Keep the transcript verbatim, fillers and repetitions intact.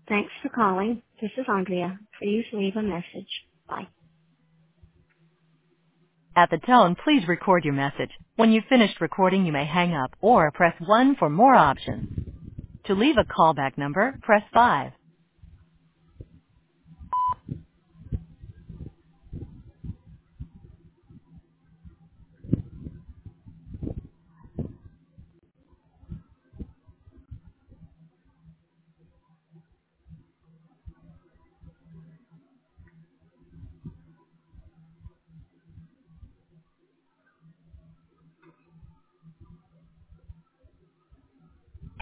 Thanks for calling. This is Andrea. Please leave a message. Bye. At the tone, please record your message. When you've finished recording, you may hang up or press one for more options. To leave a callback number, press five.